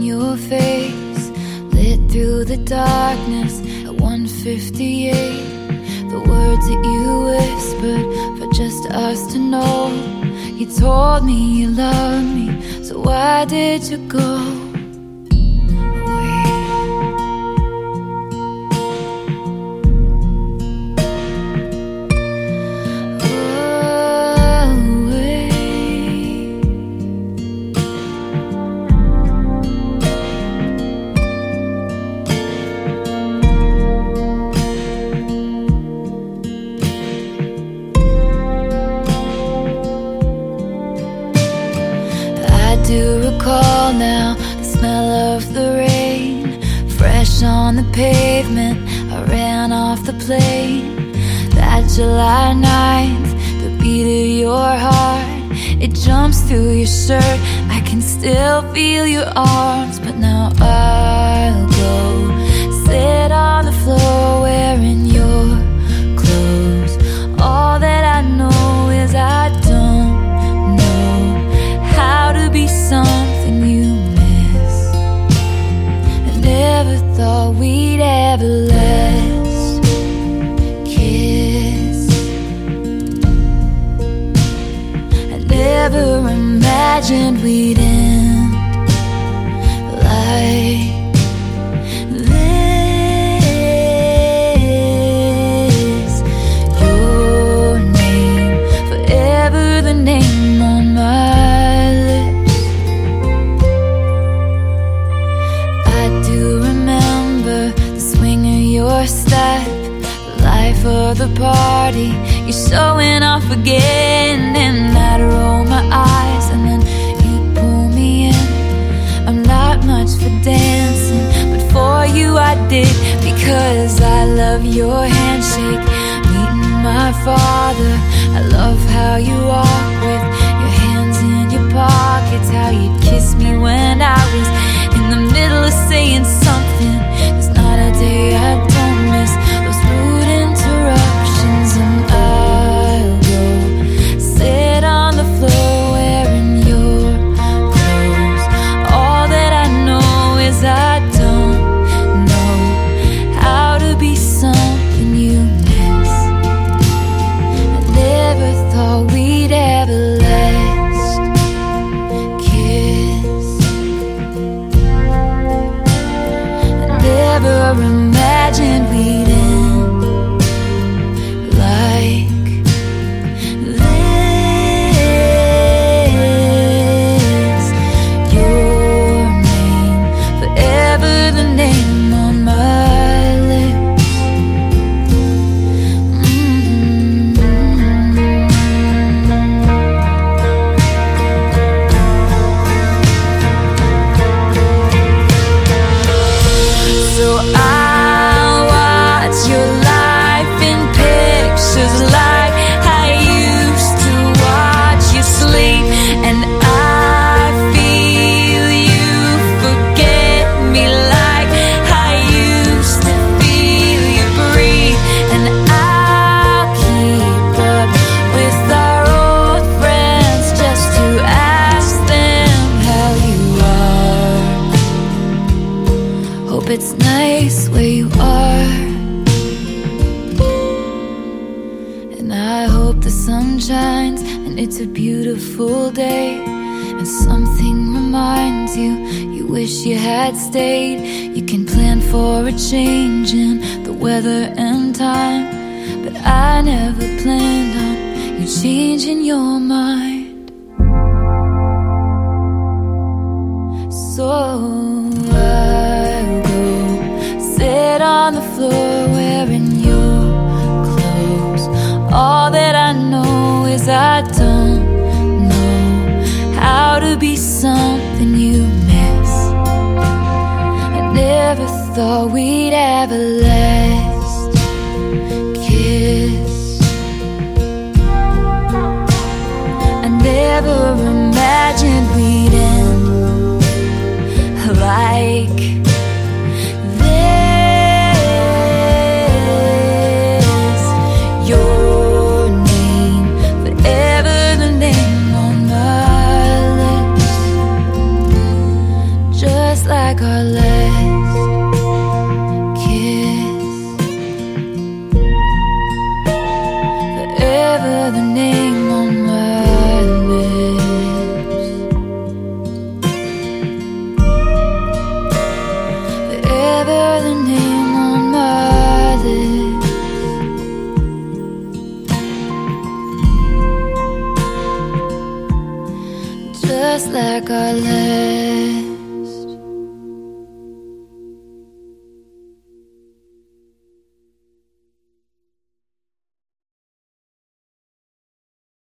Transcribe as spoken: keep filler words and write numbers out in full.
your face, lit through the darkness at one fifty-eight. The words that you whispered for just us to know. You told me you loved me, so why did you go? I do recall now the smell of the rain, fresh on the pavement. I ran off the plane. That July ninth, the beat of your heart, it jumps through your shirt. I can still feel your arms, but now I'll go sit on the floor wearing your clothes. All that I know is I don't be something you miss. I never thought we'd ever last kiss. I never imagined we'd end like this. Your name, forever the name on my step, the life of the party. You're showing off again, and I'd roll my eyes, and then you pull me in. I'm not much for dancing, but for you I did, because I love your handshake, meeting my father. I love how you walk with your hands in your pockets, how you'd kiss me when I was in the middle of saying something. There's not a day I don't miss those rude interruptions. And I'll go sit on the floor wearing your clothes. All that I know is I don't know how to be something you miss. I never thought we'd ever last kiss. I never imagined we'd end like this. Your name, forever the name on my lips. Mm-hmm. So I your life in pictures like I used to watch you sleep, and I feel you forget me like I used to feel you breathe. And I'll keep up with our old friends just to ask them how you are. Hope it's nice where you are. I hope the sun shines and it's a beautiful day, and something reminds you you wish you had stayed. You can plan for a change in the weather and time, but I never planned on you changing your mind. So I'll go sit on the floor wearing your clothes. All that I know is I don't know how to be something you miss. I never thought we'd ever last kiss. I never imagined we'd end like this. Your just just like our last kiss. Forever the name on my lips. Forever the name on my lips. Just like our last